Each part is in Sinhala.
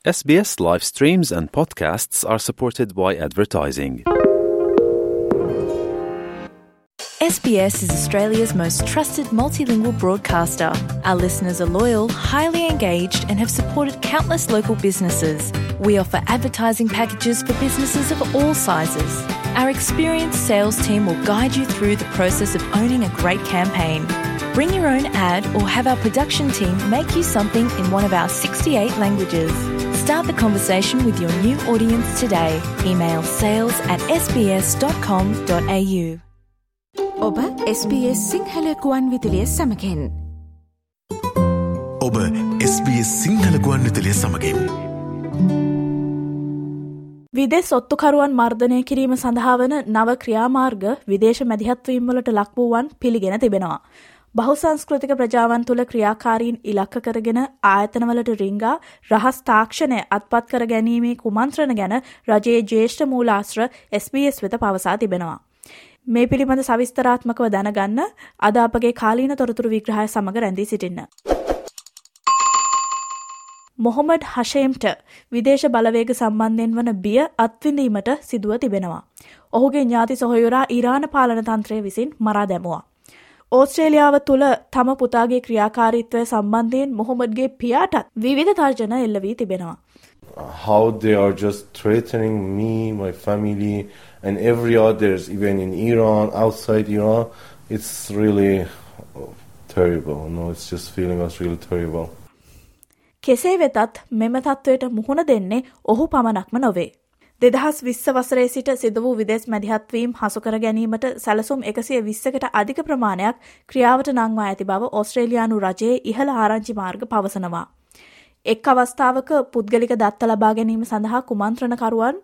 SBS live streams and podcasts are supported by advertising. SBS is Australia's most trusted multilingual broadcaster. Our listeners are loyal, highly engaged and have supported countless local businesses. We offer advertising packages for businesses of all sizes. Our experienced sales team will guide you through the process of owning a great campaign. Bring your own ad or have our production team make you something in one of our 68 languages. Start the conversation with your new audience today. Email sales@sbs.com.au. ඔබ SBS සිංහල ගුවන් විදුලිය සමගින්. ඔබ SBS සිංහල ගුවන් විදුලිය සමගින්. විදේශ ඔත්තුකරුවන් මර්ධනය කිරීම සඳහා වන නව ක්‍රියාමාර්ග විදේශ මැදිහත්වීම් වලට ලක්වූවන් පිළිගෙන තිබෙනවා. බහුසංස්කෘතික ප්‍රජාවන් තුළ ක්‍රියාකාරීන් ඉලක්ක කරගෙන ආයතනවලට රිංගා රහස් තාක්ෂණය අත්පත් කර ගැනීමේ කුමන්ත්‍රණ ගැන රජයේ ජ්‍යෙෂ්ඨ මූලාශ්‍ර SBS වෙත පවසා තිබෙනවා. මේ පිළිබඳ සවිස්තරාත්මකව දැනගන්න අද අපගේ කාලීන තොරතුරු විග්‍රහය සමග රැඳී සිටින්න. මොහොමඩ් හෂේම්ට විදේශ බලවේග සම්බන්ධයෙන් වන බිය අත්විඳීමට සිදුව තිබෙනවා. ඔහුගේ ඥාති සොහොයුරා ඉරාන පාලන තන්ත්‍රය විසින් මරා දැමුවා. ඕස්ට්‍රේලියාව තුළ තම පුතාගේ ක්‍රියාකාරීත්වය සම්බන්ධයෙන් මොහොමඩ්ගේ පියාටත් විවිධ තර්ජන එල්ල වී තිබෙනවා. How they are just threatening me, my family, and every others, even in Iran, outside Iran, it's really terrible. No, it's just feeling us really terrible. කෙසේ වෙතත් මෙම තත්ත්වයට මුහුණ දෙන්නේ ඔහු පමණක්ම නොවේ. 2020 වසරේ සිට සිදු වූ විදේශ මැදිහත්වීම් හසු කර ගැනීමට සැලසුම් 120කට අධික ප්‍රමාණයක් ක්‍රියාවට නංවා ඇති බව ඕස්ට්‍රේලියානු රජයේ ඉහළ ආරංචි මාර්ග පවසනවා. එක් අවස්ථාවක පුද්ගලික දත්ත ලබා ගැනීම සඳහා කුමන්ත්‍රණකරුවන්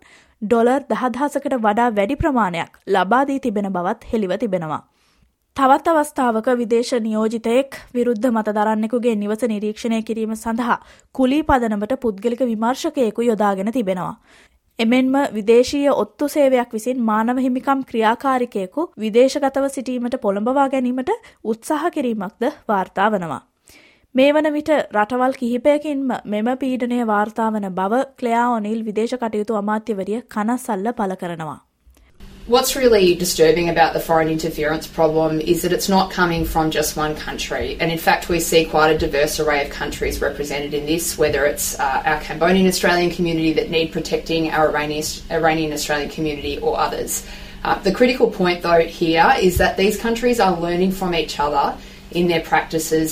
$10,000කට වඩා වැඩි ප්‍රමාණයක් ලබා දී තිබෙන බවත් හෙළිව තිබෙනවා. තවත් අවස්ථාවක විදේශ නියෝජිතයෙක් විරුද්ධ මතදරන්නෙකුගේ නිවස නිරීක්ෂණය කිරීම සඳහා කුලී පදනමට පුද්ගලික විමර්ශකයෙකු යොදාගෙන තිබෙනවා. එමෙන්ම විදේශීය ඔත්තු සේවයක් විසින් මානව හිමිකම් ක්‍රියාකාරිකයෙකු විදේශගතව සිටීමට පොළඹවා ගැනීමට උත්සාහ කිරීමක්ද වාර්තා වනවා. මේ වන විට රටවල් කිහිපයකින්ම මෙම පීඩනය වාර්තා වන බව ක්ලෙයා ඔනිල් විදේශ කටයුතු අමාත්‍යවරිය කනස්සල්ල පළ කරනවා. What's really disturbing about the foreign interference problem is that it's not coming from just one country. And in fact, we see quite a diverse array of countries represented in this, whether it's our Cambodian Australian community that need protecting, our Iranian Australian community or others. The critical point though here is that these countries are learning from each other in their practices.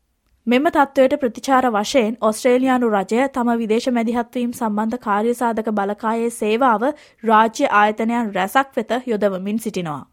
මෙම තත්ත්වයට ප්‍රතිචාර වශයෙන් ඕස්ට්‍රේලියානු රජය තම විදේශ මැදිහත්වීම් සම්බන්ධ කාර්යසාධක බලකායේ සේවාව රාජ්‍ය ආයතනයන් රැසක් වෙත යොදවමින් සිටිනවා.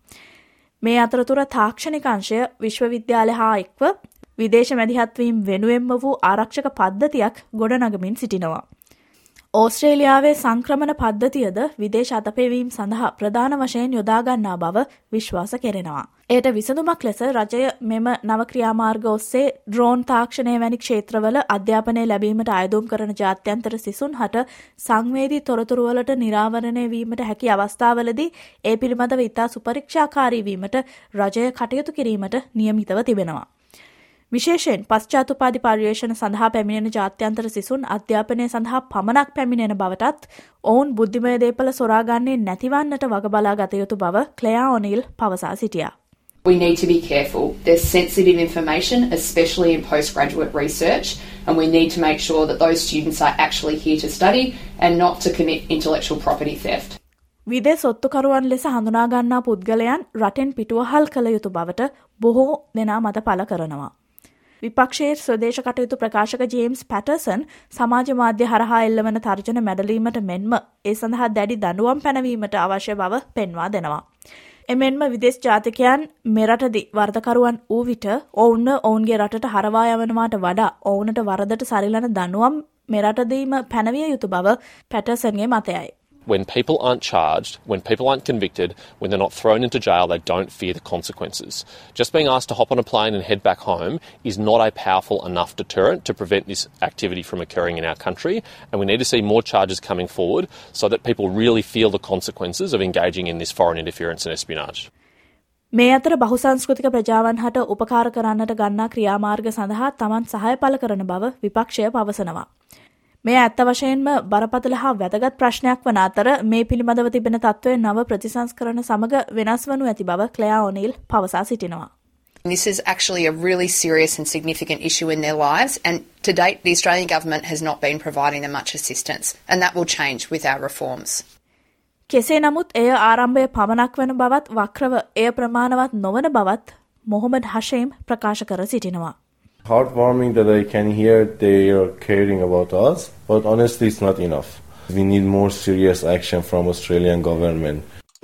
මේ අතරතුර තාක්ෂණික අංශය විශ්වවිද්‍යාල හා එක්ව විදේශ මැදිහත්වීම් වෙනුවෙන්ම වූ ආරක්ෂක පද්ධතියක් ගොඩනගමින් සිටිනවා. ඕස්ට්‍රේලියාවේ සංක්‍රමණ පද්ධතියද විදේශ අතපෙවීම් සඳහා ප්‍රධාන වශයෙන් යොදා ගන්නා බව විශ්වාස කෙරෙනවා. එයට විසඳුමක් ලෙස රජය මෙම නව ක්‍රියාමාර්ග ඔස්සේ ඩ්‍රෝන් තාක්ෂණය වැනි ක්ෂේත්‍රවල අධ්‍යාපනය ලැබීමට අයදුම් කරන ජාත්‍යන්තර සිසුන් හට සංවේදී තොරතුරුවලට නිරාවරණය වීමට හැකි අවස්ථාවලදී ඒ පිළිබඳව ඉතා සුපරීක්ෂාකාරී වීමට රජය කටයුතු කිරීමට නියමිතව තිබෙනවා. විශේෂයෙන් පශ්චාතුපාදි පර්යේෂණ සඳහා පැමිණෙන ජාත්‍යන්තර සිසුන් අධ්‍යාපනය සඳහා පමණක් පැමිණෙන බවටත් ඔවුන් බුද්ධිමය දේපල සොරාගන්නේ නැතිවන්නට වග බලා ගත යුතු බව ක්ලෙයා ඔනිල් පවසා සිටියා. We need to be careful. There's sensitive information, especially in postgraduate research, and we need to make sure that those students are actually here to study and not to commit intellectual property theft. විදේශ ඔත්තුකරුවන් ලෙස හඳුනා ගන්නා පුද්ගලයන් රටෙන් පිටුවහල් කළ යුතු බවට බොහෝ දෙනා මත පළ කරනවා. විපක්ෂයේ ස්වදේශ කටයුතු ප්‍රකාශක ජේම්ස් පැටර්සන් සමාජ මාධ්‍ය හරහා එල්ලවන තර්ජන මැඩලීමට මෙන්ම ඒ සඳහා දැඩි දඬුවම් පැනවීමට අවශ්‍ය බව පෙන්වා දෙනවා. එමෙන්ම විදේශ ජාතිකයන් මෙරටදී වර්ධකරුවන් වූ විට ඔවුන්ගේ රටට හරවා යවනවාට වඩා ඔවුනට වරදට සරිලන දඬුවම් මෙරටදීම පැනවිය යුතු බව පැටර්සන්ගේ මතයයි. When people aren't charged, when people aren't convicted, when they're not thrown into jail, they don't fear the consequences. Just being asked to hop on a plane and head back home is not a powerful enough deterrent to prevent this activity from occurring in our country, and we need to see more charges coming forward so that people really feel the consequences of engaging in this foreign interference and espionage. මේ අතර බහුසංස්කෘතික ප්‍රජාවන් හට උපකාර කරන්නට ගන්නා ක්‍රියාමාර්ග සඳහා තමන් සහාය පළ කරන බව විපක්ෂය පවසනවා. මේ ඇත්ත වශයෙන්ම බරපතල හා වැදගත් ප්‍රශ්නයක් වන අතර මේ පිළිබඳව තිබෙන තත්ත්වය නව ප්‍රතිසංස්කරණ සමග වෙනස් වනු ඇති බව ක්ලෙයා ඔනීල් පවසා සිටිනවා. This is actually a really serious and significant issue in their lives, and to date the Australian government has not been providing them much assistance, and that will change with our reforms. කෙසේ නමුත් එය ආරම්භය පමණක් වන බවත් වක්‍රව එය ප්‍රමාණවත් නොවන බවත් මොහොමඩ් හෂේම් ප්‍රකාශ කර සිටිනවා. Heartwarming that I can hear they are caring about us, but honestly it's not enough. We need more serious action from Australian government.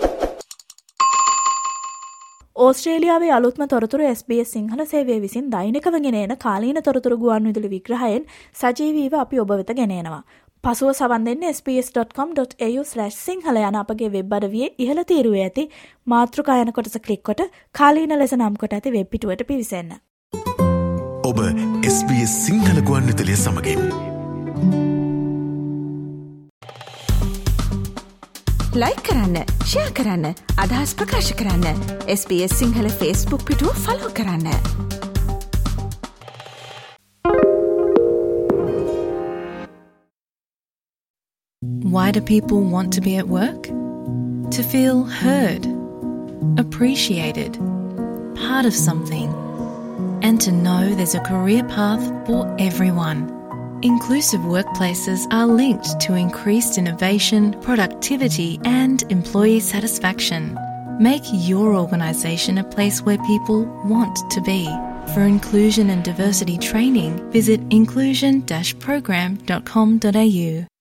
ඕස්ට්‍රේලියාවේ අලුත්ම තොරතුරු SBS සිංහල සේවය විසින් දෛනිකව ගෙන එන කාලීන තොරතුරු ගුවන්විදුලි විග්‍රහයෙන් සජීවීව අපි ඔබ වෙත ගෙන එනවා. පසුව සවන් දෙන්න sbs.com.au/සිංහල යන අපගේ වෙබ් අඩවියේ ඉහළ තීරුවේ ඇති මාතෘකා යන කොටස ක්ලික් කොට කාලීන ලෙස නම් කොට ඇති වෙබ් පිටුවට පිවිසෙන්න. ඔබ SBS සිංහල ගුවන්විදුලිය සමගින් ලයික් කරන්න, ෂෙයා කරන්න, අදහස් ප්‍රකාශ කරන්න. SBS සිංහල Facebook පිටුව ෆලෝ කරන්න. Why do people want to be at work? To feel heard, appreciated, part of something, and to know there's a career path for everyone. Inclusive workplaces are linked to increased innovation, productivity, and employee satisfaction. Make your organisation a place where people want to be. For inclusion and diversity training, visit inclusion-program.com.au.